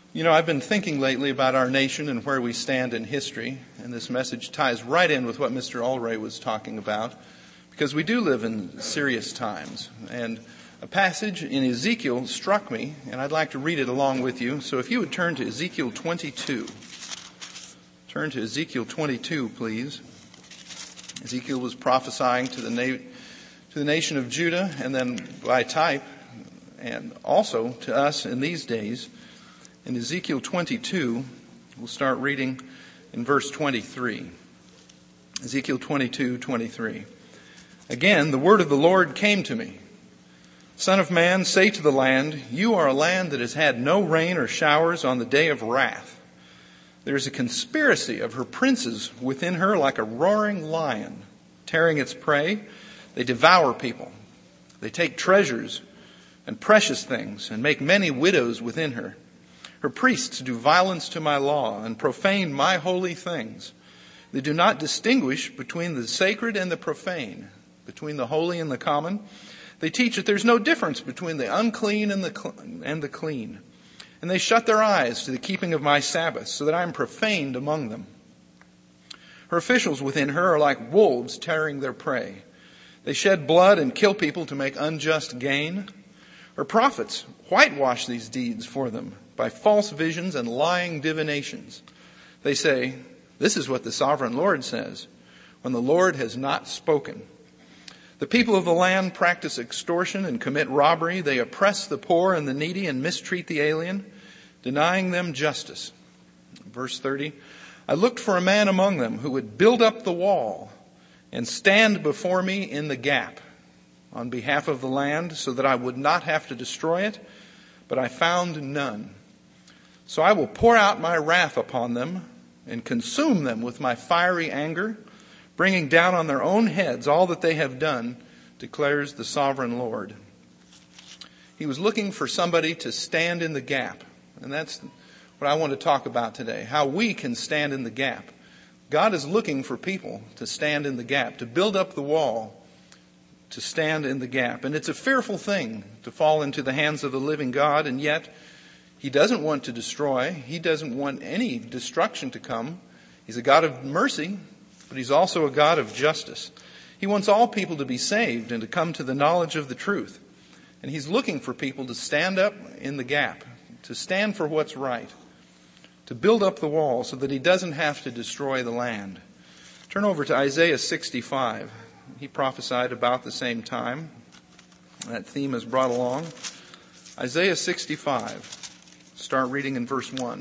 You know, I've been thinking lately about our nation and where we stand in history, and this message ties right in with what Mr. Ulray was talking about, because we do live in serious times. And a passage in Ezekiel struck me, and I'd like to read it along with you. So if you would turn to Ezekiel 22. Turn to Ezekiel 22, please. Ezekiel was prophesying to the nation of Judah, and then by type, and also to us in these days. In Ezekiel 22, we'll start reading in verse 23. Ezekiel 22:23. Again, the word of the Lord came to me. Son of man, say to the land, you are a land that has had no rain or showers on the day of wrath. There is a conspiracy of her princes within her like a roaring lion, tearing its prey. They devour people. They take treasures and precious things and make many widows within her. Her priests do violence to my law and profane my holy things. They do not distinguish between the sacred and the profane, between the holy and the common. They teach that there's no difference between the unclean and the clean. And they shut their eyes to the keeping of my Sabbaths, so that I am profaned among them. Her officials within her are like wolves tearing their prey. They shed blood and kill people to make unjust gain. Her prophets whitewash these deeds for them by false visions and lying divinations. They say, this is what the sovereign Lord says, when the Lord has not spoken. The people of the land practice extortion and commit robbery. They oppress the poor and the needy and mistreat the alien, denying them justice. Verse 30, I looked for a man among them who would build up the wall and stand before me in the gap on behalf of the land so that I would not have to destroy it, but I found none. So I will pour out my wrath upon them and consume them with my fiery anger, bringing down on their own heads all that they have done, declares the sovereign Lord. He was looking for somebody to stand in the gap. And that's what I want to talk about today, how we can stand in the gap. God is looking for people to stand in the gap, to build up the wall, to stand in the gap. And it's a fearful thing to fall into the hands of the living God, and yet He doesn't want to destroy. He doesn't want any destruction to come. He's a God of mercy, but He's also a God of justice. He wants all people to be saved and to come to the knowledge of the truth. And He's looking for people to stand up in the gap, to stand for what's right, to build up the wall so that He doesn't have to destroy the land. Turn over to Isaiah 65. He prophesied about the same time. That theme is brought along. Isaiah 65. Start reading in verse 1.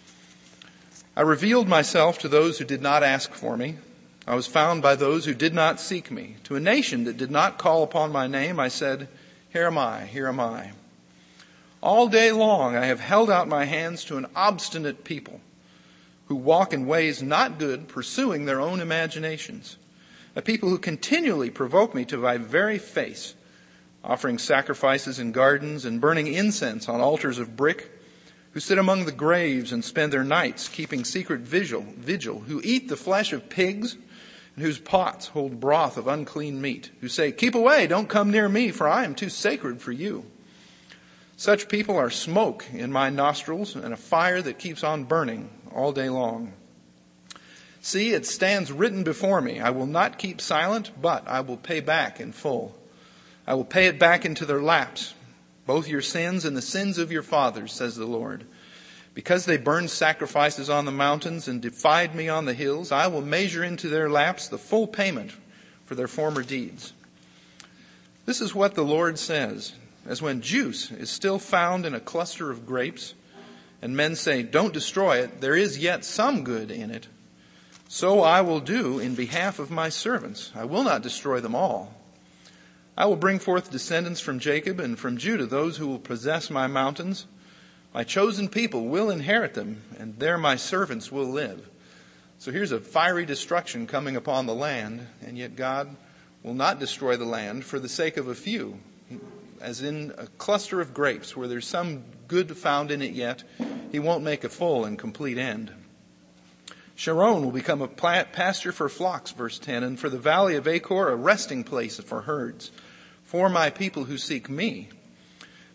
I revealed myself to those who did not ask for me. I was found by those who did not seek me. To a nation that did not call upon my name, I said, here am I, here am I. All day long I have held out my hands to an obstinate people who walk in ways not good, pursuing their own imaginations. A people who continually provoke me to my very face, offering sacrifices in gardens and burning incense on altars of brick, who sit among the graves and spend their nights keeping secret vigil, who eat the flesh of pigs and whose pots hold broth of unclean meat, who say, keep away, don't come near me, for I am too sacred for you. Such people are smoke in my nostrils and a fire that keeps on burning all day long. See, it stands written before me. I will not keep silent, but I will pay back in full. I will pay it back into their laps, both your sins and the sins of your fathers, says the Lord. Because they burned sacrifices on the mountains and defied me on the hills, I will measure into their laps the full payment for their former deeds. This is what the Lord says, as when juice is still found in a cluster of grapes, and men say, don't destroy it, there is yet some good in it. So I will do in behalf of my servants. I will not destroy them all. I will bring forth descendants from Jacob and from Judah, those who will possess my mountains. My chosen people will inherit them, and there my servants will live. So here's a fiery destruction coming upon the land, and yet God will not destroy the land for the sake of a few. As in a cluster of grapes where there's some good found in it yet, He won't make a full and complete end. Sharon will become a pasture for flocks, verse 10, and for the valley of Achor a resting place for herds, for my people who seek me.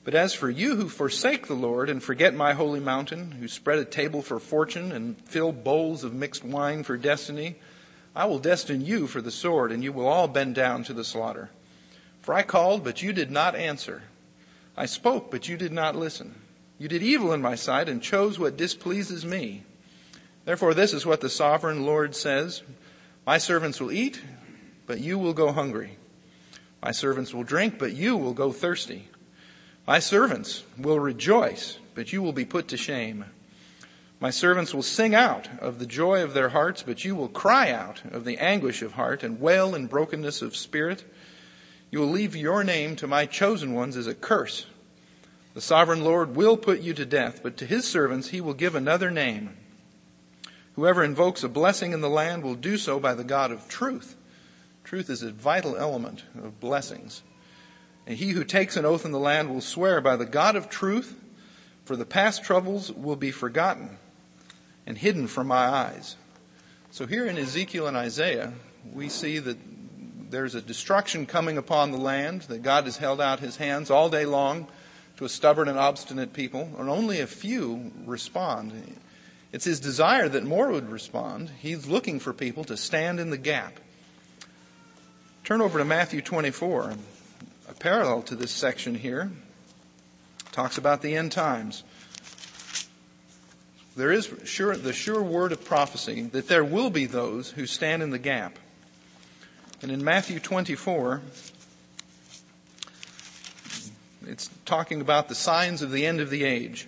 But as for you who forsake the Lord and forget my holy mountain, who spread a table for fortune and fill bowls of mixed wine for destiny, I will destine you for the sword, and you will all bend down to the slaughter. For I called, but you did not answer. I spoke, but you did not listen. You did evil in my sight and chose what displeases me. Therefore this is what the sovereign Lord says, my servants will eat, but you will go hungry. My servants will drink, but you will go thirsty. My servants will rejoice, but you will be put to shame. My servants will sing out of the joy of their hearts, but you will cry out of the anguish of heart and wail in brokenness of spirit. You will leave your name to my chosen ones as a curse. The sovereign Lord will put you to death, but to his servants he will give another name. Whoever invokes a blessing in the land will do so by the God of truth. Truth is a vital element of blessings. And he who takes an oath in the land will swear by the God of truth, for the past troubles will be forgotten and hidden from my eyes. So here in Ezekiel and Isaiah, we see that there's a destruction coming upon the land, that God has held out his hands all day long to a stubborn and obstinate people, and only a few respond. It's his desire that more would respond. He's looking for people to stand in the gap. Turn over to Matthew 24. A parallel to this section here talks about the end times. There is the sure word of prophecy that there will be those who stand in the gap. And in Matthew 24, it's talking about the signs of the end of the age.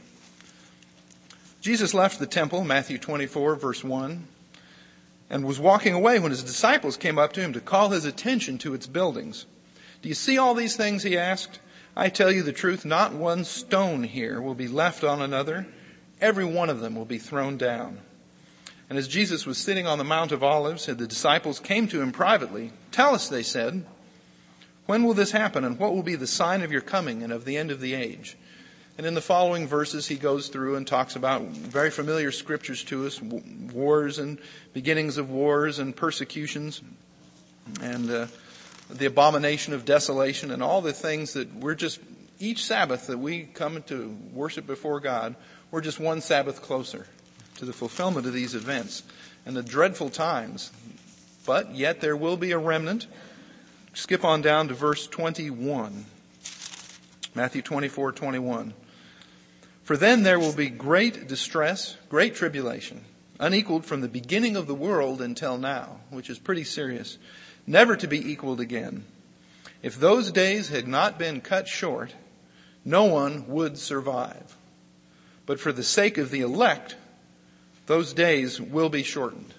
Jesus left the temple, Matthew 24, verse 1, and was walking away when his disciples came up to him to call his attention to its buildings. Do you see all these things, he asked? I tell you the truth, not one stone here will be left on another. Every one of them will be thrown down. And as Jesus was sitting on the Mount of Olives, the disciples came to him privately. Tell us, they said, when will this happen, and what will be the sign of your coming and of the end of the age? And in the following verses, he goes through and talks about very familiar scriptures to us, wars and beginnings of wars and persecutions, and the abomination of desolation, and all the things that we're just, each Sabbath that we come to worship before God, we're just one Sabbath closer to the fulfillment of these events and the dreadful times. But yet there will be a remnant. Skip on down to verse 21. Matthew 24:21. For then there will be great distress, great tribulation, unequaled from the beginning of the world until now, which is pretty serious, never to be equaled again. If those days had not been cut short, no one would survive. But for the sake of the elect, those days will be shortened.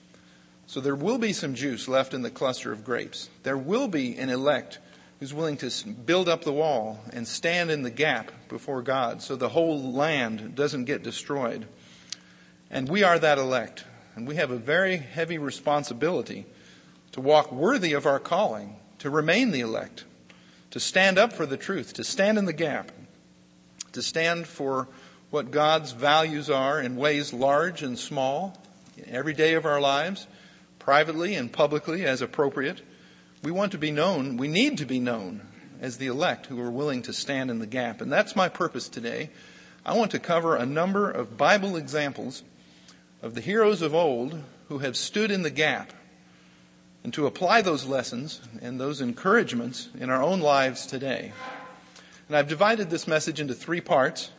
So there will be some juice left in the cluster of grapes. There will be an elect who's willing to build up the wall and stand in the gap before God so the whole land doesn't get destroyed. And we are that elect. And we have a very heavy responsibility to walk worthy of our calling, to remain the elect, to stand up for the truth, to stand in the gap, to stand for what God's values are in ways large and small, every day of our lives, privately and publicly as appropriate. We want to be known, we need to be known as the elect who are willing to stand in the gap. And that's my purpose today. I want to cover a number of Bible examples of the heroes of old who have stood in the gap, and to apply those lessons and those encouragements in our own lives today. And I've divided this message into 3 parts.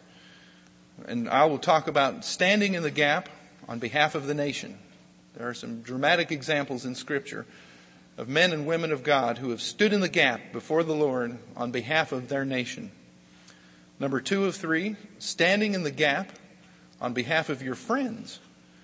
And I will talk about standing in the gap on behalf of the nation. There are some dramatic examples in Scripture of men and women of God who have stood in the gap before the Lord on behalf of their nation. Number 2 of 3, standing in the gap on behalf of your friends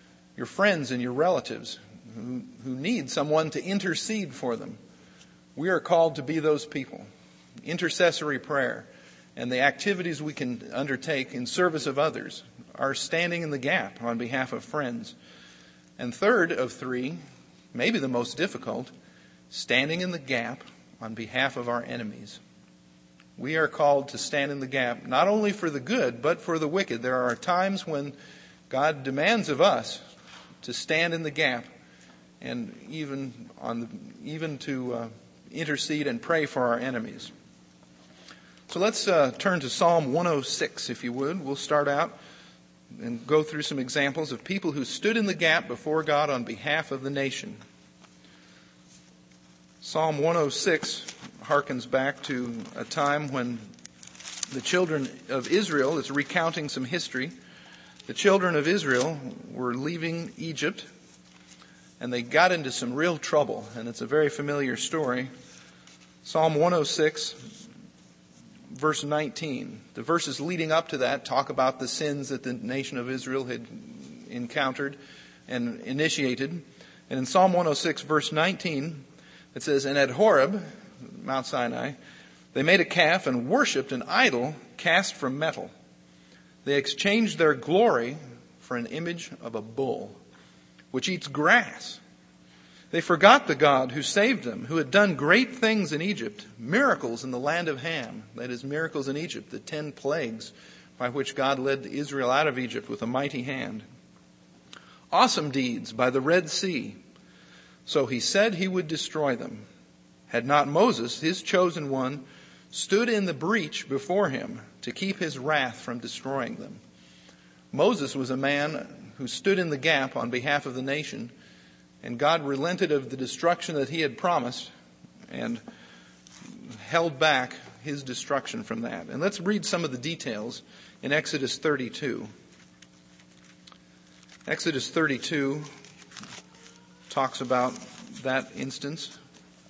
and your relatives who need someone to intercede for them. We are called to be those people. Intercessory prayer and the activities we can undertake in service of others are standing in the gap on behalf of friends. And 3rd of 3, maybe the most difficult, standing in the gap on behalf of our enemies. We are called to stand in the gap, not only for the good, but for the wicked. There are times when God demands of us to stand in the gap and even to intercede and pray for our enemies. So let's turn to Psalm 106, if you would. We'll start out and go through some examples of people who stood in the gap before God on behalf of the nation. Psalm 106 harkens back to a time when the children of Israel, it's recounting some history. The children of Israel were leaving Egypt, and they got into some real trouble, and it's a very familiar story. Psalm 106, verse 19. The verses leading up to that talk about the sins that the nation of Israel had encountered and initiated. And in Psalm 106, verse 19, it says, "And at Horeb," Mount Sinai, "they made a calf and worshipped an idol cast from metal. They exchanged their glory for an image of a bull, which eats grass. They forgot the God who saved them, who had done great things in Egypt, miracles in the land of Ham," that is, miracles in Egypt, the 10 plagues by which God led Israel out of Egypt with a mighty hand. "Awesome deeds by the Red Sea. So he said he would destroy them. Had not Moses, his chosen one, stood in the breach before him to keep his wrath from destroying them." Moses was a man who stood in the gap on behalf of the nation, and God relented of the destruction that he had promised and held back his destruction from that. And let's read some of the details in Exodus 32. Exodus 32 talks about that instance.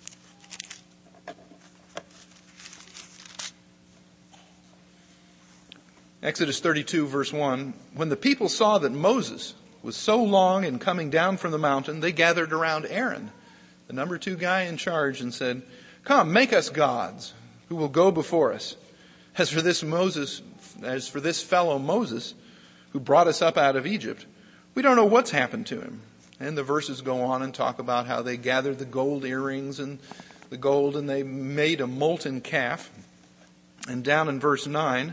Exodus 32, verse 1, "When the people saw that Moses was so long in coming down from the mountain, they gathered around Aaron, the number 2 guy in charge, and said, 'Come, make us gods who will go before us. As for this fellow Moses, who brought us up out of Egypt, we don't know what's happened to him.'" And the verses go on and talk about how they gathered the gold earrings and the gold, and they made a molten calf. And down in verse 9,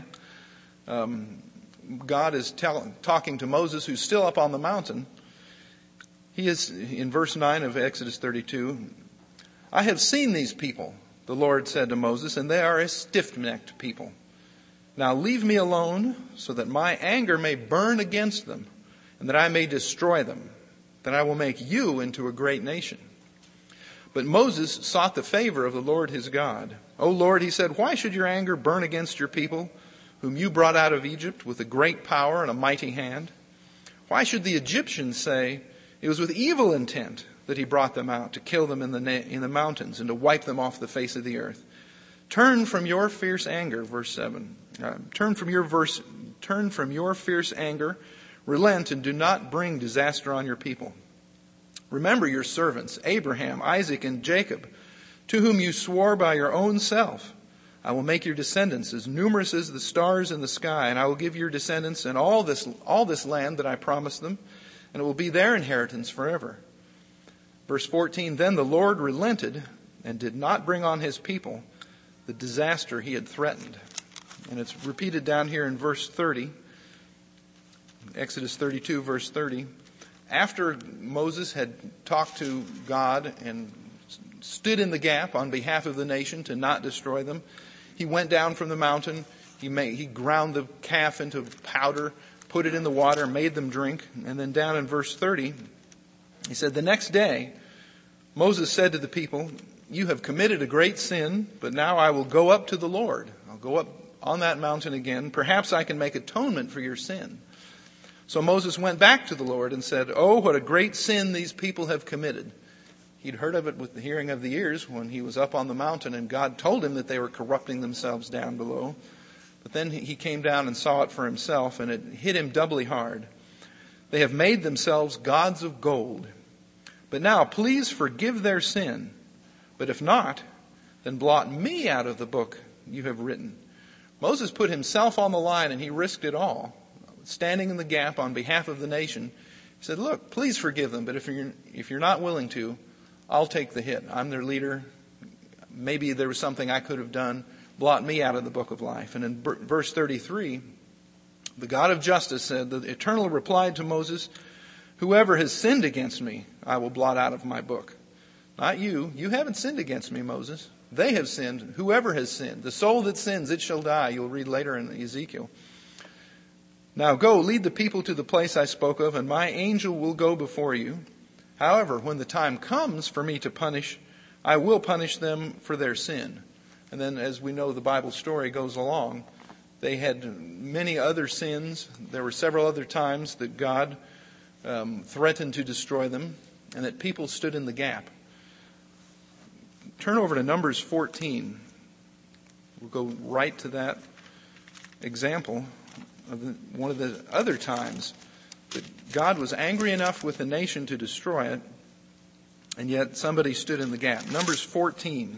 God is talking to Moses, who's still up on the mountain. He is, in verse 9 of Exodus 32, "I have seen these people," the Lord said to Moses, "and they are a stiff-necked people. Now leave me alone so that my anger may burn against them and that I may destroy them. Then I will make you into a great nation." But Moses sought the favor of the Lord his God. "O Lord," he said, "why should your anger burn against your people, whom you brought out of Egypt with a great power and a mighty hand? Why should the Egyptians say, 'It was with evil intent that he brought them out, to kill them in the mountains and to wipe them off the face of the earth?' Turn from your fierce anger," verse 7. Turn from your fierce anger, relent, and do not bring disaster on your people. Remember your servants, Abraham, Isaac, and Jacob, to whom you swore by your own self, 'I will make your descendants as numerous as the stars in the sky, and I will give your descendants and all this land that I promised them, and it will be their inheritance forever.' Verse 14, "Then the Lord relented and did not bring on his people the disaster he had threatened." And it's repeated down here in verse 30, Exodus 32, verse 30. After Moses had talked to God and stood in the gap on behalf of the nation to not destroy them, he went down from the mountain. He ground the calf into powder, put it in the water, made them drink. And then down in verse 30, he said, "The next day, Moses said to the people, 'You have committed a great sin, but now I will go up to the Lord. I'll go up on that mountain again. Perhaps I can make atonement for your sin.' So Moses went back to the Lord and said, 'Oh, what a great sin these people have committed.'" He'd heard of it with the hearing of the ears when he was up on the mountain, and God told him that they were corrupting themselves down below. But then he came down and saw it for himself, and it hit him doubly hard. "They have made themselves gods of gold. But now please forgive their sin. But if not, then blot me out of the book you have written." Moses put himself on the line, and he risked it all, standing in the gap on behalf of the nation. He said, "Look, please forgive them, but if you're not willing to, I'll take the hit. I'm their leader. Maybe there was something I could have done. Blot me out of the book of life." And in verse 33, the God of justice said, "The Eternal replied to Moses, 'Whoever has sinned against me, I will blot out of my book. Not you. You haven't sinned against me, Moses. They have sinned. Whoever has sinned. The soul that sins, it shall die. You'll read later in Ezekiel. Now go, lead the people to the place I spoke of, and my angel will go before you. However, when the time comes for me to punish, I will punish them for their sin. And then, as we know, the Bible story goes along. They had many other sins. There were several other times that God threatened to destroy them, and that people stood in the gap. Turn over to Numbers 14. We'll go right to that example of one of the other times that God was angry enough with the nation to destroy it, and yet somebody stood in the gap. Numbers 14.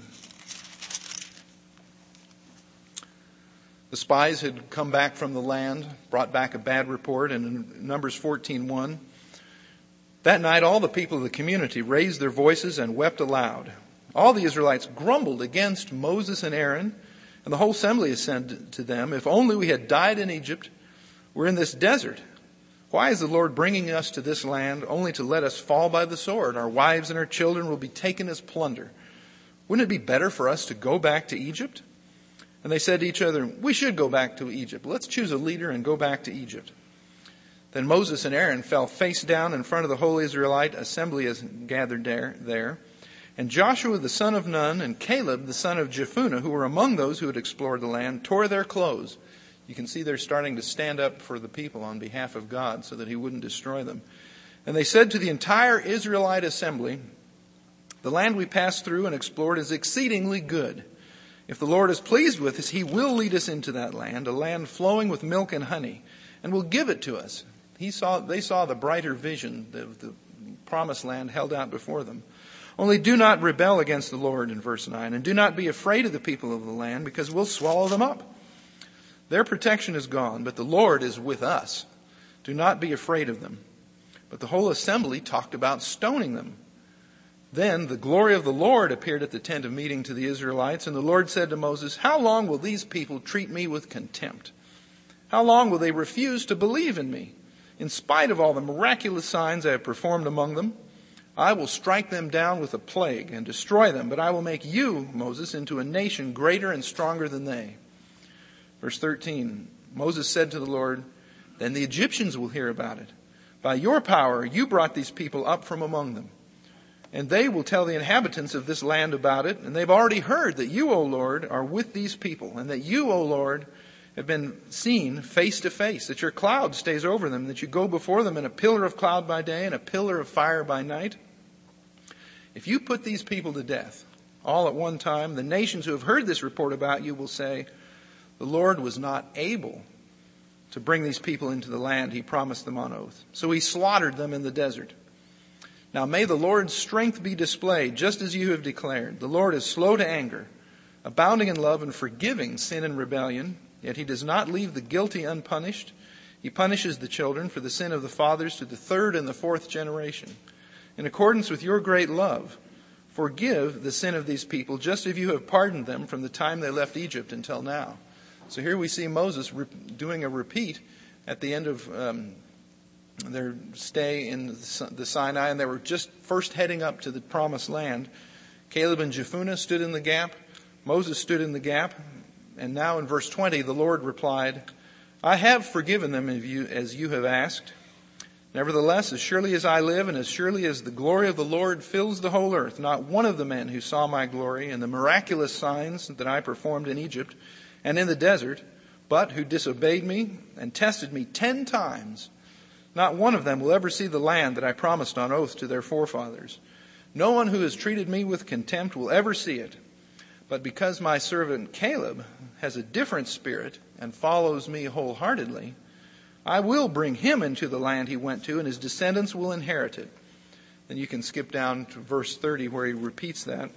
The spies had come back from the land, brought back a bad report, and in Numbers 14:1, that night all the people of the community raised their voices and wept aloud. All the Israelites grumbled against Moses and Aaron, and the whole assembly said to them, "If only we had died in Egypt, we're in this desert. Why is the Lord bringing us to this land only to let us fall by the sword? Our wives and our children will be taken as plunder. Wouldn't it be better for us to go back to Egypt?" And they said to each other, "We should go back to Egypt. Let's choose a leader and go back to Egypt." Then Moses and Aaron fell face down in front of the whole Israelite assembly as gathered there. And Joshua the son of Nun and Caleb the son of Jephunneh, who were among those who had explored the land, tore their clothes. You can see they're starting to stand up for the people on behalf of God so that he wouldn't destroy them. And they said to the entire Israelite assembly, "The land we passed through and explored is exceedingly good. If the Lord is pleased with us, he will lead us into that land, a land flowing with milk and honey, and will give it to us." They saw the brighter vision of the promised land held out before them. "Only do not rebel against the Lord," in verse 9, "and do not be afraid of the people of the land, because we'll swallow them up. Their protection is gone, but the Lord is with us. Do not be afraid of them." But the whole assembly talked about stoning them. Then the glory of the Lord appeared at the tent of meeting to the Israelites, and the Lord said to Moses, "How long will these people treat me with contempt? How long will they refuse to believe in me? In spite of all the miraculous signs I have performed among them, I will strike them down with a plague and destroy them, but I will make you, Moses, into a nation greater and stronger than they." Verse 13, Moses said to the Lord, "Then the Egyptians will hear about it. By your power you brought these people up from among them. And they will tell the inhabitants of this land about it, and they've already heard that you, O Lord, are with these people, and that you, O Lord, have been seen face to face, that your cloud stays over them, that you go before them in a pillar of cloud by day and a pillar of fire by night. If you put these people to death all at one time, the nations who have heard this report about you will say, 'The Lord was not able to bring these people into the land he promised them on oath, so he slaughtered them in the desert.' Now may the Lord's strength be displayed, just as you have declared. The Lord is slow to anger, abounding in love and forgiving sin and rebellion, yet he does not leave the guilty unpunished. He punishes the children for the sin of the fathers to the third and the fourth generation. In accordance with your great love, forgive the sin of these people, just as you have pardoned them from the time they left Egypt until now." So here we see Moses doing a repeat at the end of their stay in the Sinai, and they were just first heading up to the promised land. Caleb and Jephunneh stood in the gap. Moses stood in the gap. And now in verse 20, the Lord replied, "I have forgiven them as you have asked. Nevertheless, as surely as I live and as surely as the glory of the Lord fills the whole earth, not one of the men who saw my glory and the miraculous signs that I performed in Egypt and in the desert, but who disobeyed me and tested me 10 times, not one of them will ever see the land that I promised on oath to their forefathers. No one who has treated me with contempt will ever see it. But because my servant Caleb has a different spirit and follows me wholeheartedly, I will bring him into the land he went to, and his descendants will inherit it." Then you can skip down to verse 30 where he repeats that.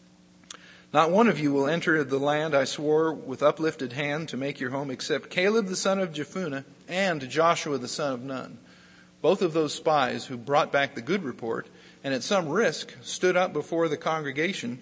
"Not one of you will enter the land I swore with uplifted hand to make your home, except Caleb the son of Jephunneh and Joshua the son of Nun." Both of those spies who brought back the good report and at some risk stood up before the congregation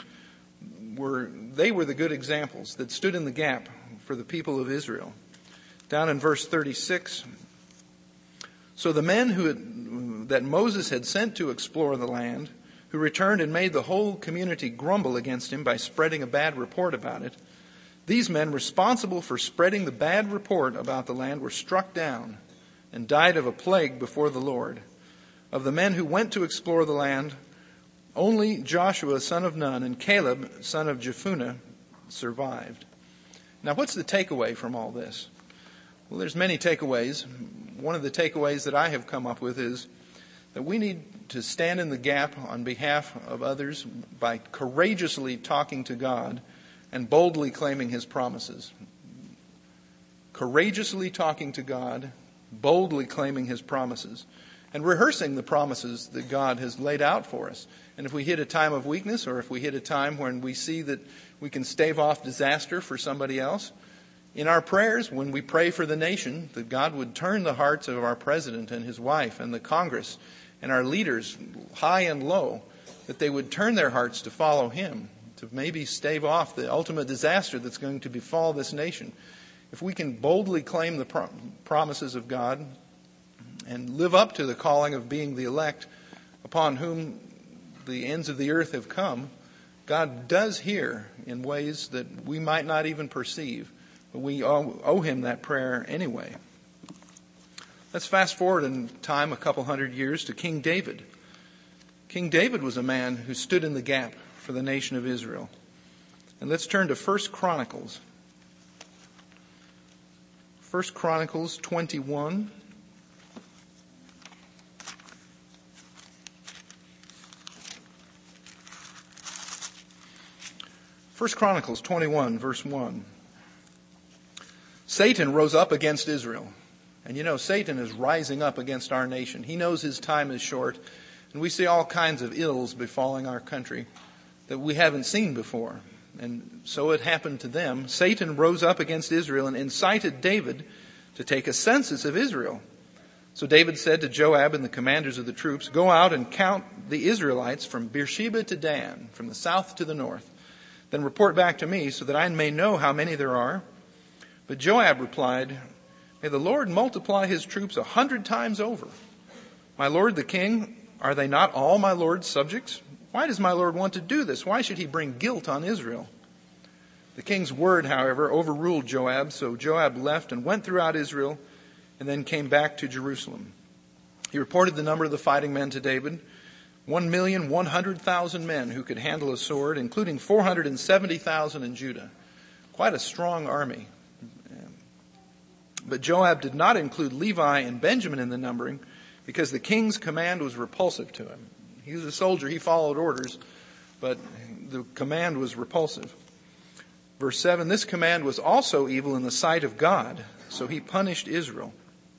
were the good examples that stood in the gap for the people of Israel. Down in verse 36, "So the men that Moses had sent to explore the land who returned and made the whole community grumble against him by spreading a bad report about it. These men responsible for spreading the bad report about the land were struck down and died of a plague before the Lord. Of the men who went to explore the land, only Joshua, son of Nun, and Caleb, son of Jephunneh, survived. Now, what's the takeaway from all this? Well, there's many takeaways. One of the takeaways that I have come up with is that we need to stand in the gap on behalf of others by courageously talking to God and boldly claiming His promises. Courageously talking to God, boldly claiming His promises, and rehearsing the promises that God has laid out for us. And if we hit a time of weakness, or if we hit a time when we see that we can stave off disaster for somebody else, in our prayers, when we pray for the nation, that God would turn the hearts of our president and his wife and the Congress and our leaders, high and low, that they would turn their hearts to follow Him, to maybe stave off the ultimate disaster that's going to befall this nation. If we can boldly claim the promises of God and live up to the calling of being the elect upon whom the ends of the earth have come, God does hear in ways that we might not even perceive. But we owe Him that prayer anyway. Let's fast forward in time a couple hundred years to King David. King David was a man who stood in the gap for the nation of Israel. And let's turn to 1 Chronicles. 1 Chronicles 21. First Chronicles 21, verse 1. Satan rose up against Israel. And you know, Satan is rising up against our nation. He knows his time is short. And we see all kinds of ills befalling our country that we haven't seen before. And so it happened to them. Satan rose up against Israel and incited David to take a census of Israel. So David said to Joab and the commanders of the troops, "Go out and count the Israelites from Beersheba to Dan, from the south to the north. Then report back to me so that I may know how many there are." But Joab replied, "May the Lord multiply His troops 100 times over. My lord the king, are they not all my lord's subjects? Why does my lord want to do this? Why should he bring guilt on Israel?" The king's word, however, overruled Joab, so Joab left and went throughout Israel and then came back to Jerusalem. He reported the number of the fighting men to David, 1,100,000 men who could handle a sword, including 470,000 in Judah. Quite a strong army. But Joab did not include Levi and Benjamin in the numbering because the king's command was repulsive to him. He was a soldier, he followed orders, but the command was repulsive. Verse 7, this command was also evil in the sight of God, so He punished Israel.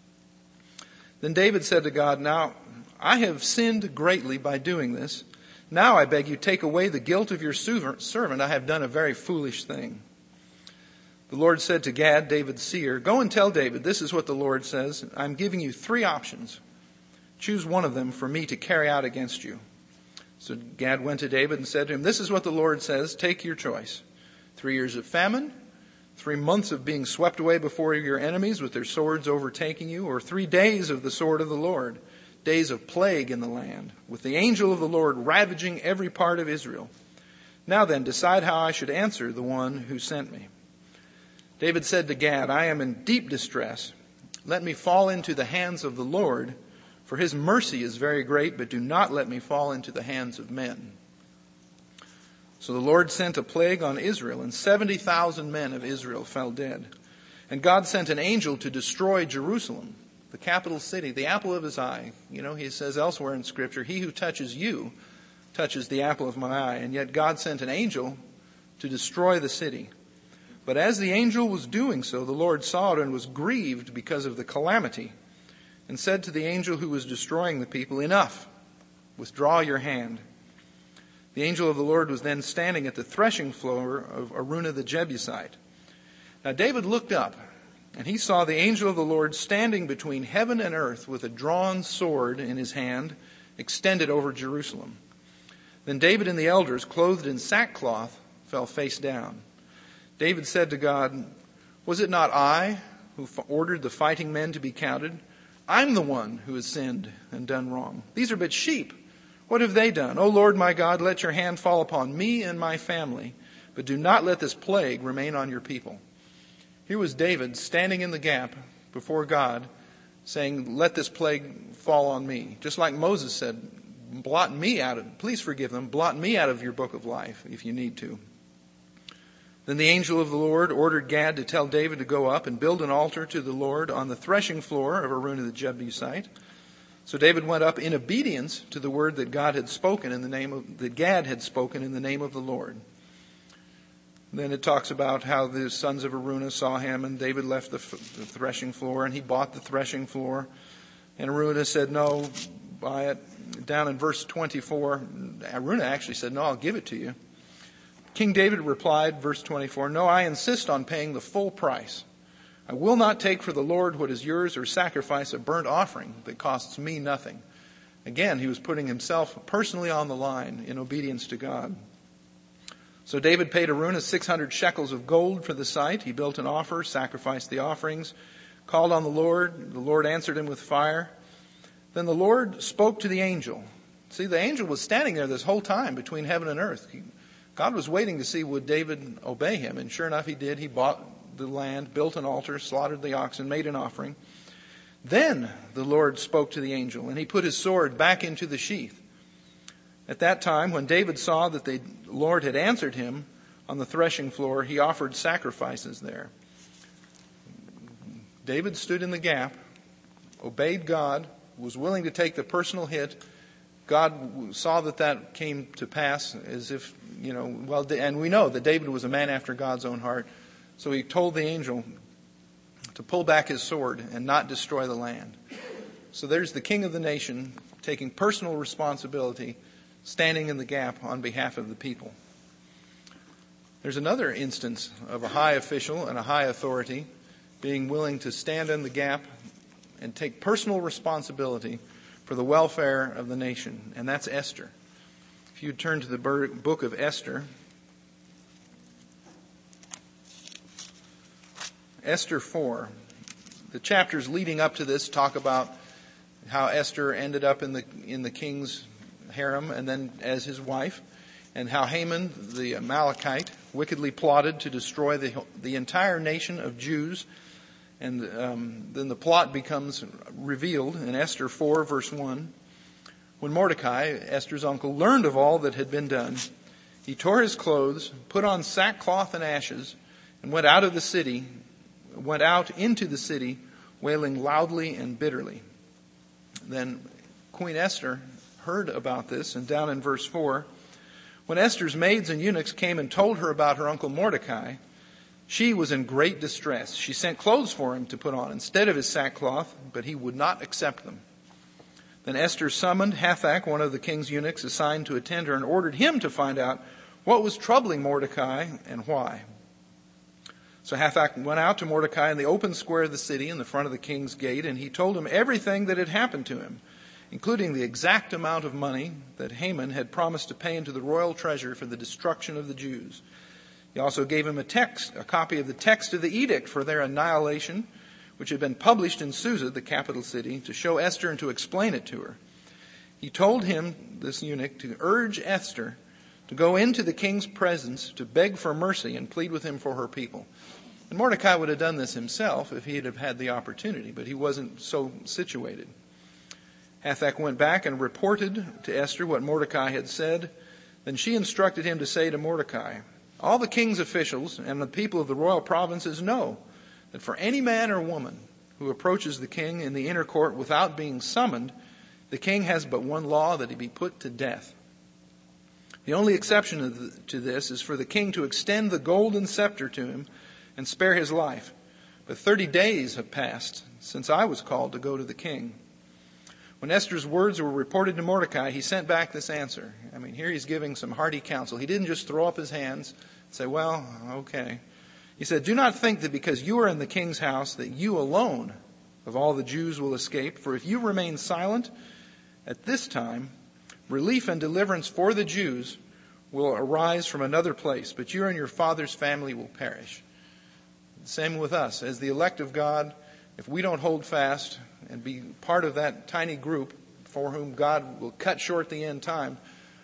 Then David said to God, "Now I have sinned greatly by doing this. Now I beg you, take away the guilt of your servant. I have done a very foolish thing." The Lord said to Gad, David's seer, "Go and tell David, this is what the Lord says. I'm giving you 3 options. Choose one of them for me to carry out against you." So Gad went to David and said to him, "This is what the Lord says. Take your choice. 3 years of famine, 3 months of being swept away before your enemies with their swords overtaking you, or 3 days of the sword of the Lord, days of plague in the land, with the angel of the Lord ravaging every part of Israel. Now then, decide how I should answer the one who sent me." David said to Gad, "I am in deep distress. Let me fall into the hands of the Lord, for His mercy is very great, but do not let me fall into the hands of men." So the Lord sent a plague on Israel, and 70,000 men of Israel fell dead. And God sent an angel to destroy Jerusalem, the capital city, the apple of His eye. You know, He says elsewhere in Scripture, "He who touches you touches the apple of my eye." And yet God sent an angel to destroy the city. But as the angel was doing so, the Lord saw it and was grieved because of the calamity, and said to the angel who was destroying the people, "Enough, withdraw your hand." The angel of the Lord was then standing at the threshing floor of Araunah the Jebusite. Now David looked up, and he saw the angel of the Lord standing between heaven and earth with a drawn sword in his hand, extended over Jerusalem. Then David and the elders, clothed in sackcloth, fell face down. David said to God, "Was it not I who ordered the fighting men to be counted? I'm the one who has sinned and done wrong. These are but sheep. What have they done? O Lord my God, let your hand fall upon me and my family, but do not let this plague remain on your people. Here was David standing in the gap before God, saying, let this plague fall on me. Just like Moses said, please forgive them, blot me out of your book of life if you need to. Then the angel of the Lord ordered Gad to tell David to go up and build an altar to the Lord on the threshing floor of Araunah the Jebusite. So David went up in obedience to the word that Gad had spoken in the name of the Lord. Then it talks about how the sons of Araunah saw him, and David left the threshing floor, and he bought the threshing floor. And Araunah said, no, buy it. Down in verse 24, Araunah actually said, no, I'll give it to you. King David replied, verse 24, no, I insist on paying the full price. I will not take for the Lord what is yours or sacrifice a burnt offering that costs me nothing. Again, he was putting himself personally on the line in obedience to God. So David paid Araunah 600 shekels of gold for the site. He built an altar, sacrificed the offerings, called on the Lord. The Lord answered him with fire. Then the Lord spoke to the angel. See, the angel was standing there this whole time between heaven and earth. God was waiting to see would David obey him. And sure enough, he did. He bought the land, built an altar, slaughtered the oxen, made an offering. Then the Lord spoke to the angel, and he put his sword back into the sheath. At that time, when David saw that the Lord had answered him on the threshing floor, he offered sacrifices there. David stood in the gap, obeyed God, was willing to take the personal hit. God saw that came to pass as if, and we know that David was a man after God's own heart. So he told the angel to pull back his sword and not destroy the land. So there's the king of the nation taking personal responsibility, standing in the gap on behalf of the people. There's another instance of a high official and a high authority being willing to stand in the gap and take personal responsibility for the welfare of the nation, and that's Esther. If you turn to the book of Esther, Esther 4, the chapters leading up to this talk about how Esther ended up in the king's harem and then as his wife, and how Haman the Amalekite wickedly plotted to destroy the entire nation of Jews. And then the plot becomes revealed in Esther 4, verse 1. When Mordecai, Esther's uncle, learned of all that had been done, he tore his clothes, put on sackcloth and ashes, and went out into the city, wailing loudly and bitterly. Then Queen Esther heard about this, and down in verse 4, when Esther's maids and eunuchs came and told her about her uncle Mordecai, she was in great distress. She sent clothes for him to put on instead of his sackcloth, but he would not accept them. Then Esther summoned Hathach, one of the king's eunuchs assigned to attend her, and ordered him to find out what was troubling Mordecai and why. So Hathach went out to Mordecai in the open square of the city in the front of the king's gate, and he told him everything that had happened to him, including the exact amount of money that Haman had promised to pay into the royal treasure for the destruction of the Jews. He also gave him a copy of the text of the edict for their annihilation, which had been published in Susa, the capital city, to show Esther and to explain it to her. He told him, this eunuch, to urge Esther to go into the king's presence to beg for mercy and plead with him for her people. And Mordecai would have done this himself if he had had the opportunity, but he wasn't so situated. Hathach went back and reported to Esther what Mordecai had said. Then she instructed him to say to Mordecai, all the king's officials and the people of the royal provinces know that for any man or woman who approaches the king in the inner court without being summoned, the king has but one law, that he be put to death. The only exception to this is for the king to extend the golden scepter to him and spare his life. But 30 days have passed since I was called to go to the king. When Esther's words were reported to Mordecai, he sent back this answer. Here he's giving some hearty counsel. He didn't just throw up his hands and say, well, okay. He said, do not think that because you are in the king's house that you alone of all the Jews will escape. For if you remain silent at this time, relief and deliverance for the Jews will arise from another place, but you and your father's family will perish. Same with us. As the elect of God, if we don't hold fast and be part of that tiny group for whom God will cut short the end time,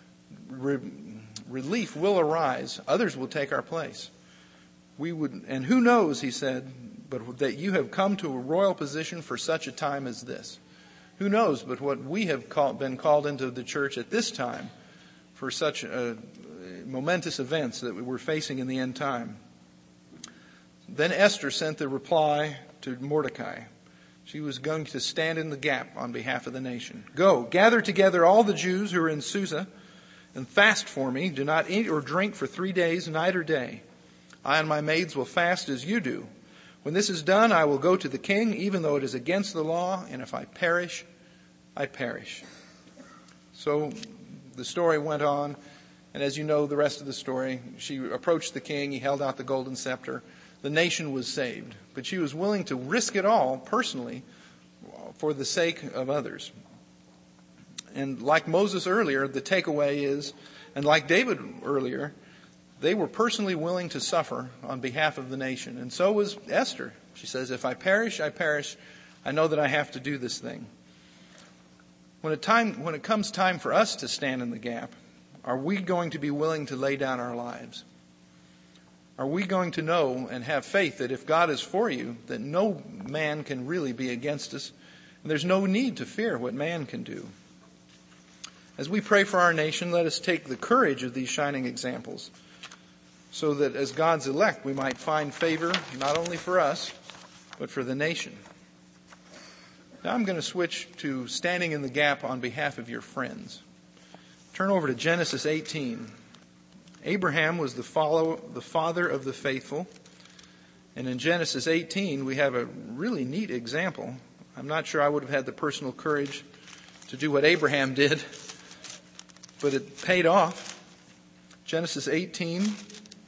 relief will arise. Others will take our place. And who knows, he said, but that you have come to a royal position for such a time as this. Who knows but what we have been called into the church at this time for such momentous events that we're facing in the end time. Then Esther sent the reply to Mordecai. She was going to stand in the gap on behalf of the nation. Go, gather together all the Jews who are in Susa and fast for me. Do not eat or drink for 3 days, night or day. I and my maids will fast as you do. When this is done, I will go to the king, even though it is against the law, and if I perish, I perish. So the story went on, and as you know the rest of the story, she approached the king, he held out the golden scepter. The nation was saved, but she was willing to risk it all personally for the sake of others. And like Moses earlier, the takeaway is, and like David earlier, they were personally willing to suffer on behalf of the nation. And so was Esther. She says, if I perish, I perish. I know that I have to do this thing. When it comes time for us to stand in the gap, are we going to be willing to lay down our lives? Are we going to know and have faith that if God is for you, that no man can really be against us, and there's no need to fear what man can do? As we pray for our nation, let us take the courage of these shining examples, so that as God's elect, we might find favor not only for us, but for the nation. Now I'm going to switch to standing in the gap on behalf of your friends. Turn over to Genesis 18. Abraham was the father of the faithful. And in Genesis 18, we have a really neat example. I'm not sure I would have had the personal courage to do what Abraham did, but it paid off. Genesis 18, we'll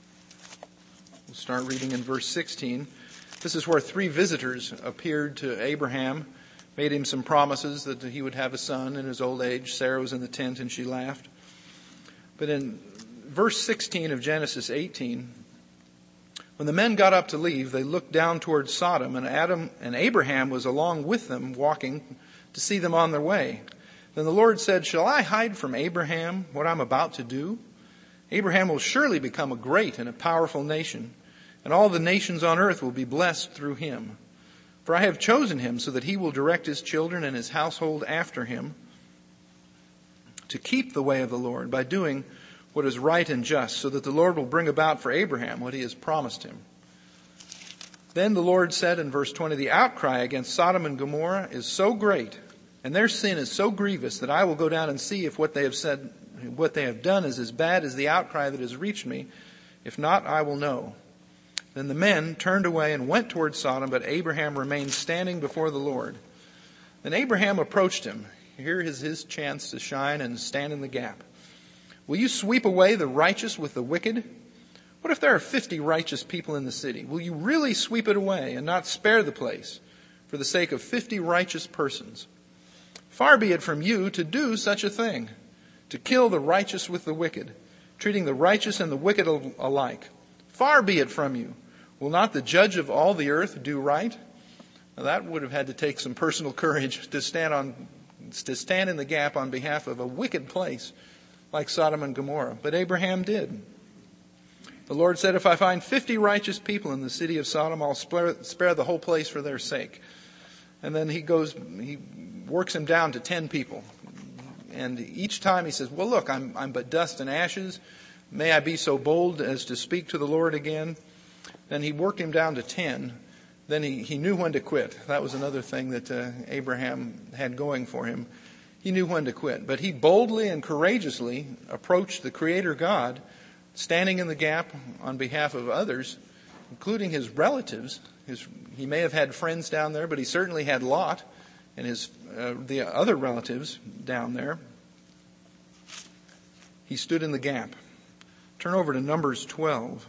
start reading in verse 16. This is where 3 visitors appeared to Abraham, made him some promises that he would have a son in his old age. Sarah was in the tent and she laughed. But in verse 16 of Genesis 18, when the men got up to leave, they looked down towards Sodom, and Abraham was along with them, walking to see them on their way. Then the Lord said, shall I hide from Abraham what I'm about to do? Abraham will surely become a great and a powerful nation, and all the nations on earth will be blessed through him. For I have chosen him so that he will direct his children and his household after him to keep the way of the Lord by doing what is right and just, so that the Lord will bring about for Abraham what he has promised him. Then the Lord said in verse 20, the outcry against Sodom and Gomorrah is so great, and their sin is so grievous, that I will go down and see if what they have done is as bad as the outcry that has reached me. If not, I will know. Then the men turned away and went toward Sodom, but Abraham remained standing before the Lord. Then Abraham approached him. Here is his chance to shine and stand in the gap. Will you sweep away the righteous with the wicked? What if there are 50 righteous people in the city? Will you really sweep it away and not spare the place for the sake of 50 righteous persons? Far be it from you to do such a thing, to kill the righteous with the wicked, treating the righteous and the wicked alike. Far be it from you. Will not the judge of all the earth do right? Now that would have had to take some personal courage to stand in the gap on behalf of a wicked place like Sodom and Gomorrah. But Abraham did. The Lord said, if I find 50 righteous people in the city of Sodom, I'll spare the whole place for their sake. And then he works him down to 10 people. And each time he says, well, look, I'm but dust and ashes. May I be so bold as to speak to the Lord again? Then he worked him down to 10. Then he knew when to quit. That was another thing that Abraham had going for him. He knew when to quit. But he boldly and courageously approached the Creator God, standing in the gap on behalf of others, including his relatives. He may have had friends down there, but he certainly had Lot and the other relatives down there. He stood in the gap. Turn over to Numbers 12.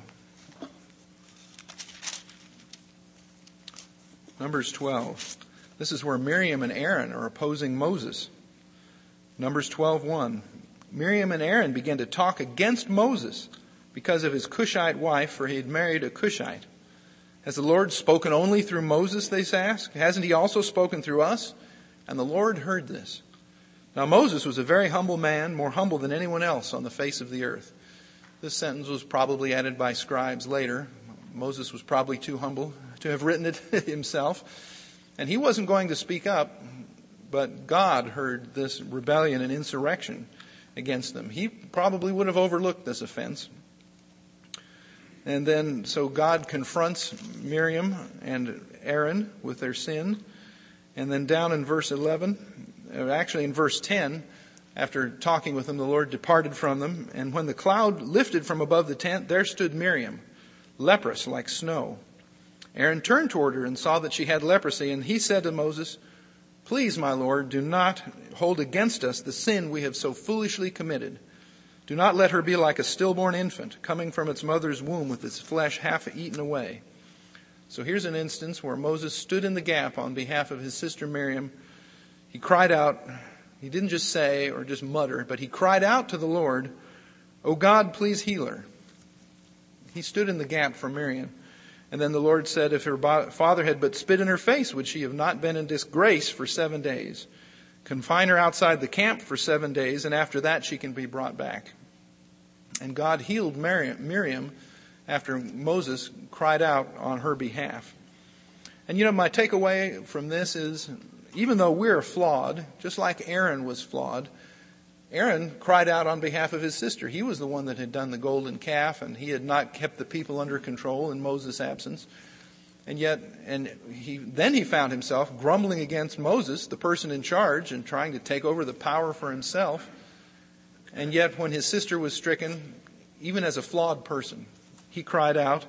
Numbers 12. This is where Miriam and Aaron are opposing Moses. Numbers 12:1. Miriam and Aaron began to talk against Moses because of his Cushite wife, for he had married a Cushite. Has the Lord spoken only through Moses, they asked? Hasn't he also spoken through us? And the Lord heard this. Now Moses was a very humble man, more humble than anyone else on the face of the earth. This sentence was probably added by scribes later. Moses was probably too humble to have written it himself. And he wasn't going to speak up, but God heard this rebellion and insurrection against them. He probably would have overlooked this offense. And then, so God confronts Miriam and Aaron with their sin. And then down in verse 11, actually in verse 10, after talking with them, the Lord departed from them. And when the cloud lifted from above the tent, there stood Miriam, leprous like snow. Aaron turned toward her and saw that she had leprosy. And he said to Moses, "Please, my Lord, do not hold against us the sin we have so foolishly committed. Do not let her be like a stillborn infant, coming from its mother's womb with its flesh half eaten away." So here's an instance where Moses stood in the gap on behalf of his sister Miriam. He cried out. He didn't just say or just mutter, but he cried out to the Lord, "O God, please heal her." He stood in the gap for Miriam. And then the Lord said, if her father had but spit in her face, would she have not been in disgrace for 7 days? Confine her outside the camp for 7 days, and after that she can be brought back. And God healed Miriam after Moses cried out on her behalf. And my takeaway from this is, even though we're flawed, just like Aaron was flawed, Aaron cried out on behalf of his sister. He was the one that had done the golden calf, and he had not kept the people under control in Moses' absence. And he found himself grumbling against Moses, the person in charge, and trying to take over the power for himself. And yet when his sister was stricken, even as a flawed person, he cried out.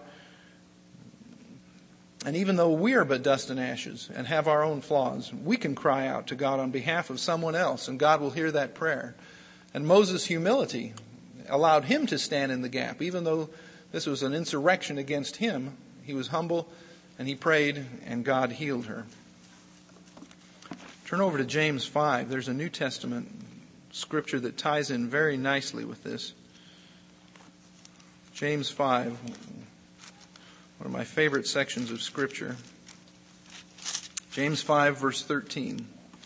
And even though we are but dust and ashes and have our own flaws, we can cry out to God on behalf of someone else, and God will hear that prayer. And Moses' humility allowed him to stand in the gap. Even though this was an insurrection against him, he was humble and he prayed, and God healed her. Turn over to James 5. There's a New Testament scripture that ties in very nicely with this. James 5, one of my favorite sections of Scripture. James 5, verse 13.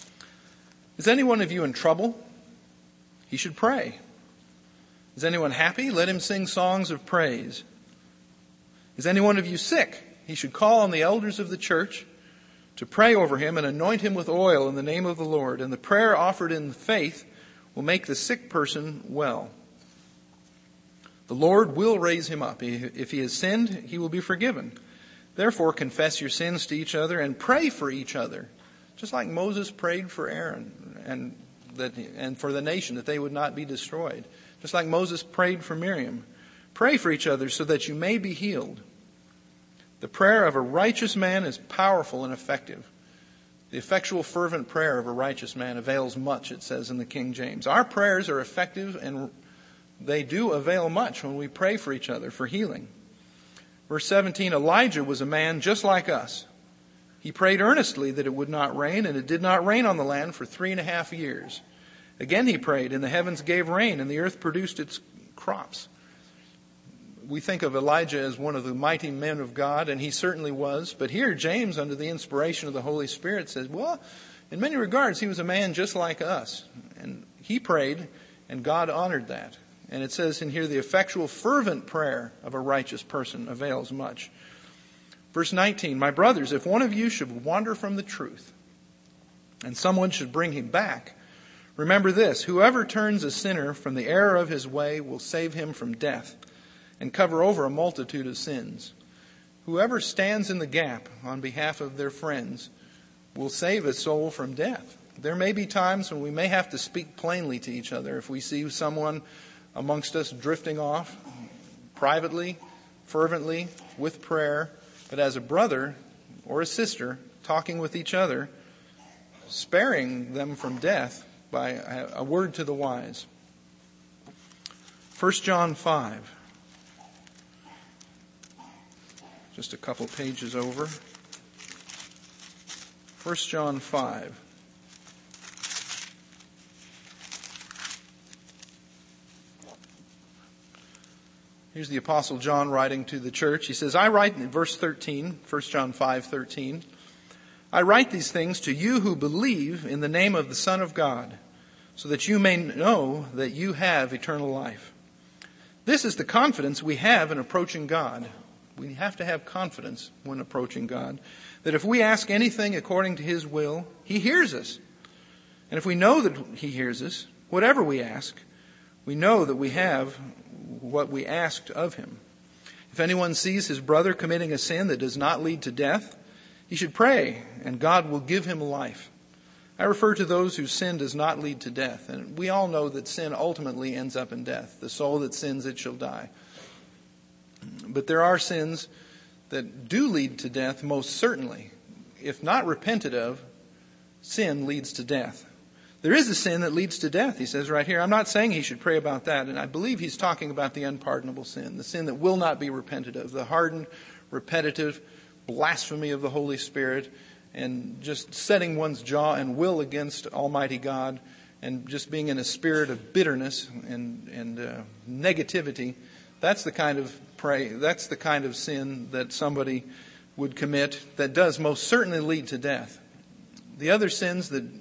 Is any one of you in trouble? He should pray. Is anyone happy? Let him sing songs of praise. Is any one of you sick? He should call on the elders of the church to pray over him and anoint him with oil in the name of the Lord. And the prayer offered in faith will make the sick person well. The Lord will raise him up. If he has sinned, he will be forgiven. Therefore, confess your sins to each other and pray for each other, just like Moses prayed for Aaron and for the nation, that they would not be destroyed. Just like Moses prayed for Miriam. Pray for each other so that you may be healed. The prayer of a righteous man is powerful and effective. The effectual, fervent prayer of a righteous man avails much, it says in the King James. Our prayers are effective, and they do avail much when we pray for each other for healing. Verse 17, Elijah was a man just like us. He prayed earnestly that it would not rain, and it did not rain on the land for 3.5 years. Again he prayed, and the heavens gave rain, and the earth produced its crops. We think of Elijah as one of the mighty men of God, and he certainly was. But here James, under the inspiration of the Holy Spirit, says, well, in many regards, he was a man just like us. And he prayed, and God honored that. And it says in here, the effectual, fervent prayer of a righteous person avails much. Verse 19, my brothers, if one of you should wander from the truth, and someone should bring him back, remember this, whoever turns a sinner from the error of his way will save him from death and cover over a multitude of sins. Whoever stands in the gap on behalf of their friends will save a soul from death. There may be times when we may have to speak plainly to each other if we see someone amongst us drifting off privately, fervently, with prayer, but as a brother or a sister talking with each other, sparing them from death by a word to the wise. 1 John 5. Just a couple pages over. 1 John 5. Here's the Apostle John writing to the church. He says, I write in verse 13, 1 John 5:13, I write these things to you who believe in the name of the Son of God, so that you may know that you have eternal life. This is the confidence we have in approaching God. We have to have confidence when approaching God, that if we ask anything according to His will, He hears us. And if we know that He hears us, whatever we ask, we know that we have what we asked of Him. If anyone sees his brother committing a sin that does not lead to death, he should pray, and God will give him life. I refer to those whose sin does not lead to death. And we all know that sin ultimately ends up in death. The soul that sins, it shall die. But there are sins that do lead to death, most certainly. If not repented of, sin leads to death. There is a sin that leads to death, he says right here. I'm not saying he should pray about that. And I believe he's talking about the unpardonable sin, the sin that will not be repented of, the hardened, repetitive blasphemy of the Holy Spirit, and just setting one's jaw and will against Almighty God, and just being in a spirit of bitterness and negativity. That's the kind of sin that somebody would commit that does most certainly lead to death. The other sin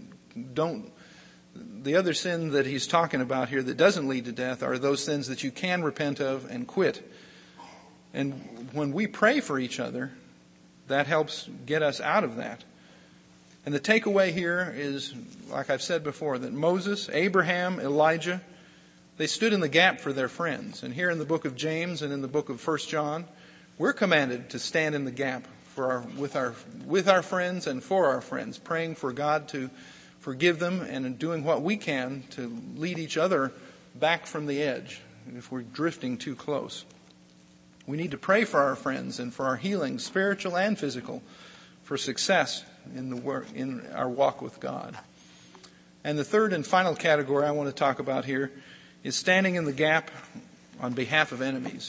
that he's talking about here that doesn't lead to death are those sins that you can repent of and quit. And when we pray for each other, that helps get us out of that. And the takeaway here is, like I've said before, that Moses, Abraham, Elijah, they stood in the gap for their friends. And here in the book of James and in the book of 1 John, we're commanded to stand in the gap with our friends and for our friends, praying for God to forgive them and doing what we can to lead each other back from the edge if we're drifting too close. We need to pray for our friends and for our healing, spiritual and physical, for success in our walk with God. And the third and final category I want to talk about here is standing in the gap on behalf of enemies.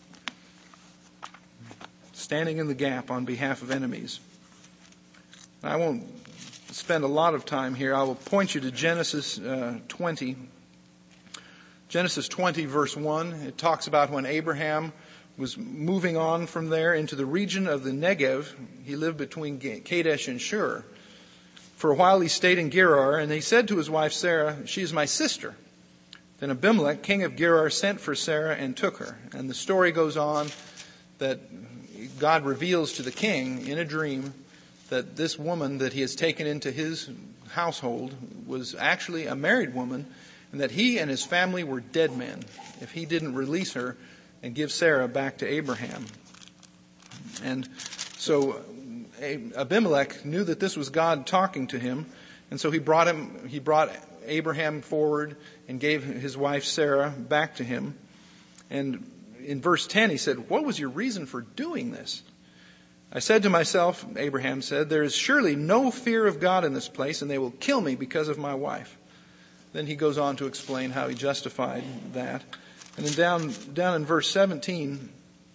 Standing in the gap on behalf of enemies. I won't spend a lot of time here. I will point you to Genesis 20. Genesis 20 verse 1. It talks about when Abraham was moving on from there into the region of the Negev. He lived between Kadesh and Shur. For a while he stayed in Gerar, and he said to his wife Sarah, "She is my sister." Then Abimelech, king of Gerar, sent for Sarah and took her. And the story goes on that God reveals to the king in a dream that this woman that he has taken into his household was actually a married woman, and that he and his family were dead men if he didn't release her and give Sarah back to Abraham. And so Abimelech knew that this was God talking to him, and so he brought Abraham forward and gave his wife Sarah back to him. And in verse 10 he said, "What was your reason for doing this?" "I said to myself," Abraham said, "there is surely no fear of God in this place, and they will kill me because of my wife." Then he goes on to explain how he justified that. And then down in verse 17,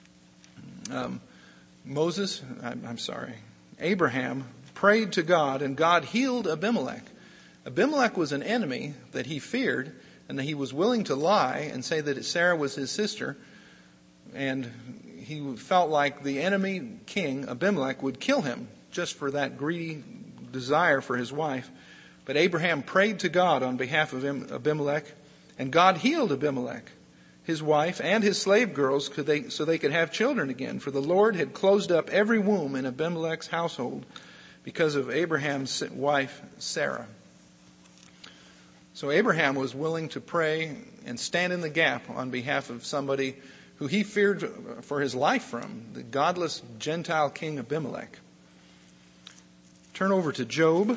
Abraham prayed to God, and God healed Abimelech. Abimelech was an enemy that he feared, and that he was willing to lie and say that Sarah was his sister. And he felt like the enemy king, Abimelech, would kill him just for that greedy desire for his wife. But Abraham prayed to God on behalf of Abimelech, and God healed Abimelech, his wife, and his slave girls so they could have children again. For the Lord had closed up every womb in Abimelech's household because of Abraham's wife, Sarah. So Abraham was willing to pray and stand in the gap on behalf of somebody who he feared for his life from, the godless Gentile king Abimelech. Turn over to Job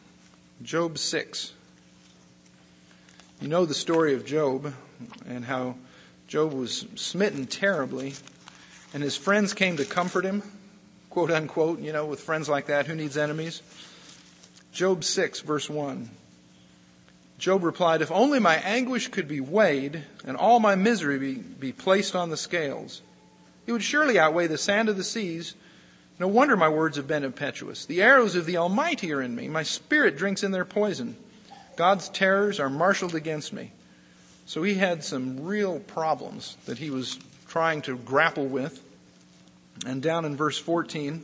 6. You know the story of Job and how Job was smitten terribly, and his friends came to comfort him, quote unquote. With friends like that, who needs enemies? Job 6, verse 1. Job replied, "If only my anguish could be weighed and all my misery be placed on the scales, it would surely outweigh the sand of the seas. No wonder my words have been impetuous. The arrows of the Almighty are in me. My spirit drinks in their poison. God's terrors are marshaled against me." So he had some real problems that he was trying to grapple with. And down in verse 14,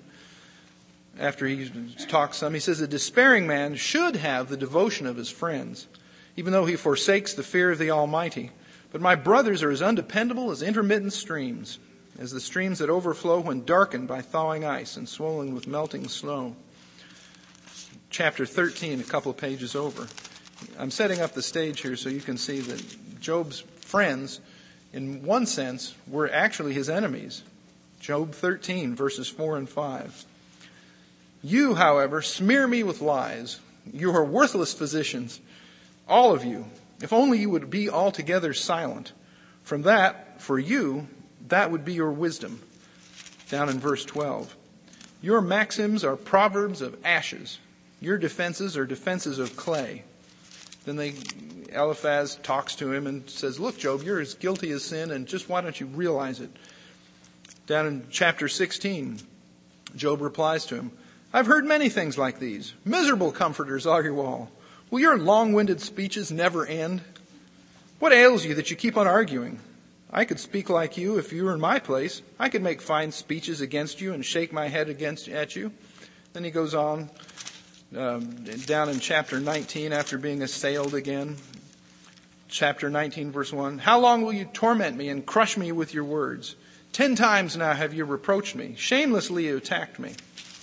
after he talks some, he says, "A despairing man should have the devotion of his friends. even though he forsakes the fear of the Almighty. But my brothers are as undependable as intermittent streams, as the streams that overflow when darkened by thawing ice and swollen with melting snow. Chapter 13, a couple of pages over. I'm setting up the stage here so you can see that Job's friends, in one sense, were actually his enemies. Job 13, verses 4 and 5. You, however, smear me with lies. You are worthless physicians, all of you. If only you would be altogether silent. From that, for you, that would be your wisdom. Down in verse 12. Your maxims are proverbs of ashes. Your defenses are defenses of clay. Then Eliphaz talks to him and says, look, Job, you're as guilty as sin, and just why don't you realize it? Down in chapter 16, Job replies to him, I've heard many things like these. Miserable comforters are you all. Will your long-winded speeches never end? What ails you that you keep on arguing? I could speak like you if you were in my place. I could make fine speeches against you and shake my head at you. Then he goes on down in chapter 19 after being assailed again. Chapter 19, verse 1. How long will you torment me and crush me with your words? 10 times now have you reproached me. Shamelessly you attacked me.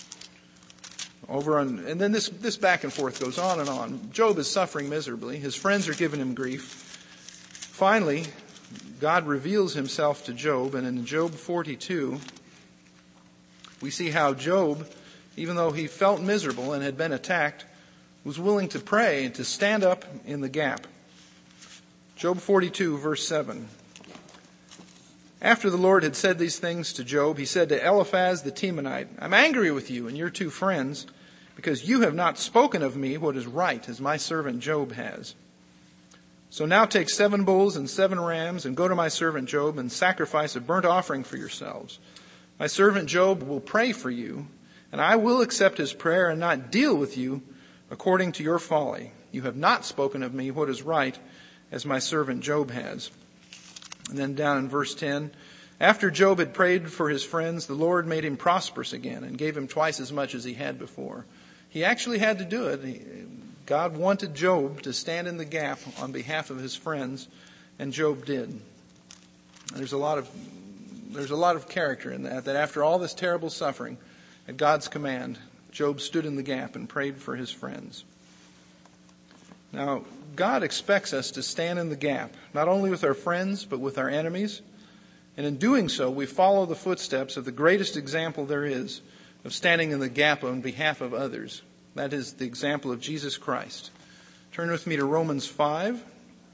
And then this back and forth goes on and on. Job is suffering miserably. His friends are giving him grief. Finally, God reveals himself to Job, and in Job 42, we see how Job, even though he felt miserable and had been attacked, was willing to pray and to stand up in the gap. Job 42, verse 7. After the Lord had said these things to Job, he said to Eliphaz the Temanite, I'm angry with you and your 2 friends, because you have not spoken of me what is right, as my servant Job has. So now take 7 bulls and 7 rams, and go to my servant Job, and sacrifice a burnt offering for yourselves. My servant Job will pray for you, and I will accept his prayer and not deal with you according to your folly. You have not spoken of me what is right, as my servant Job has. And then down in verse 10, after Job had prayed for his friends, the Lord made him prosperous again and gave him twice as much as he had before. He actually had to do it. God wanted Job to stand in the gap on behalf of his friends, and Job did. There's a lot of character in that after all this terrible suffering, at God's command, Job stood in the gap and prayed for his friends. Now, God expects us to stand in the gap, not only with our friends, but with our enemies. And in doing so, we follow the footsteps of the greatest example there is of standing in the gap on behalf of others. That is the example of Jesus Christ. Turn with me to Romans 5.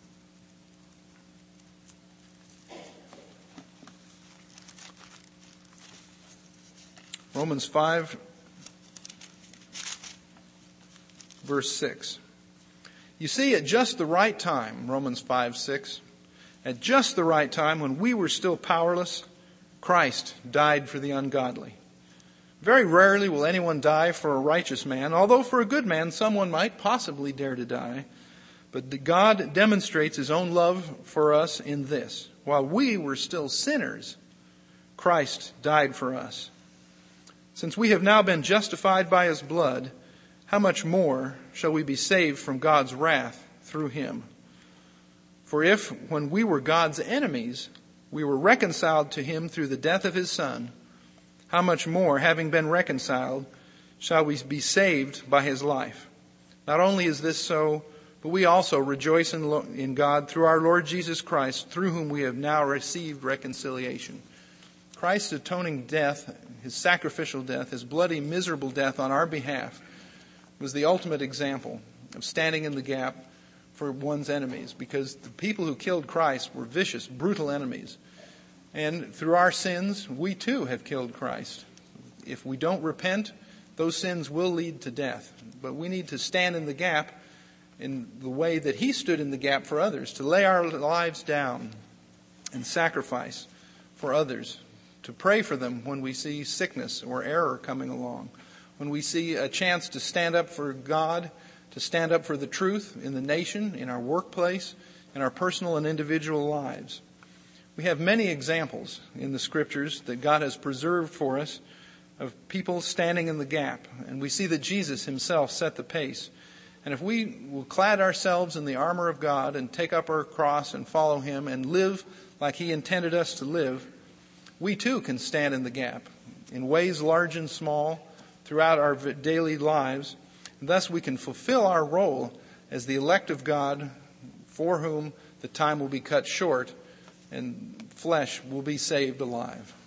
Romans 5, verse 6. You see, at just the right time, Romans 5:6, at just the right time when we were still powerless, Christ died for the ungodly. Very rarely will anyone die for a righteous man, although for a good man someone might possibly dare to die. But God demonstrates his own love for us in this. While we were still sinners, Christ died for us. Since we have now been justified by his blood, how much more shall we be saved from God's wrath through him? For if, when we were God's enemies, we were reconciled to him through the death of his Son, how much more, having been reconciled, shall we be saved by his life? Not only is this so, but we also rejoice in God through our Lord Jesus Christ, through whom we have now received reconciliation. Christ's atoning death, his sacrificial death, his bloody, miserable death on our behalf, was the ultimate example of standing in the gap for one's enemies, because the people who killed Christ were vicious, brutal enemies. And through our sins, we too have killed Christ. If we don't repent, those sins will lead to death. But we need to stand in the gap in the way that he stood in the gap for others, to lay our lives down and sacrifice for others, to pray for them when we see sickness or error coming along, when we see a chance to stand up for God, to stand up for the truth in the nation, in our workplace, in our personal and individual lives. We have many examples in the scriptures that God has preserved for us of people standing in the gap. And we see that Jesus himself set the pace. And if we will clad ourselves in the armor of God and take up our cross and follow Him and live like He intended us to live, we too can stand in the gap in ways large and small throughout our daily lives. And thus we can fulfill our role as the elect of God, for whom the time will be cut short and flesh will be saved alive.